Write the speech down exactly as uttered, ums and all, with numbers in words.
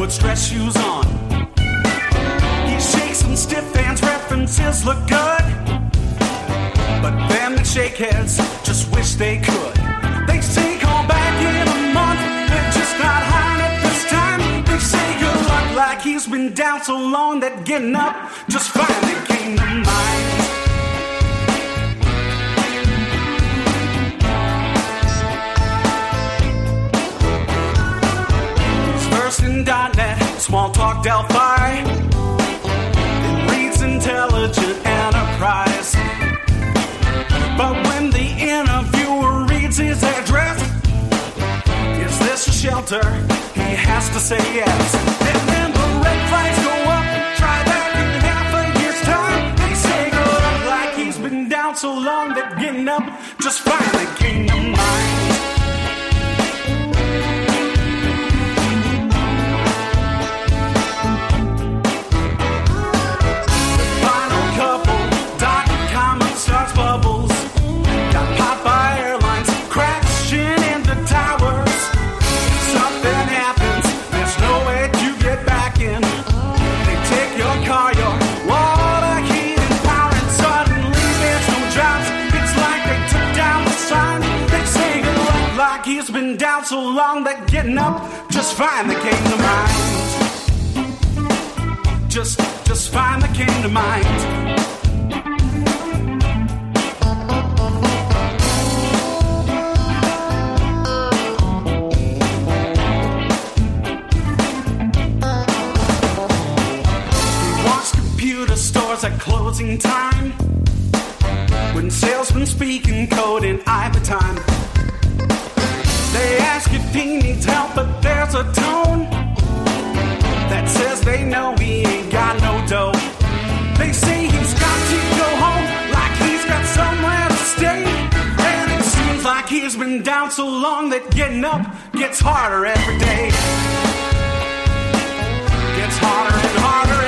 puts dress shoes on. He shakes some stiff hands, references look good. But them that shake heads just wish they could. They say call back in a month, they're just not hiring at this time. They say good luck like he's been down so long that getting up just finally came to mind. He's versed in dot net, small talk Delphi. It reads Intelligent Enterprise. But when the interviewer reads his address, is this a shelter? He has to say yes. And then the red flags go up, try back in half a year's time. They say go up like he's been down so long that getting up just finally came to mind. Final couple, dot com starts bubbles. He's been down so long that getting up just finally came to mind. Just, just finally came to mind. He walks computer stores at closing time, when salesmen speak in code in Ibertime. They ask if he needs help, but there's a tone that says they know he ain't got no dough. They say he's got to go home, like he's got somewhere to stay. And it seems like he's been down so long that getting up gets harder every day. Gets harder and harder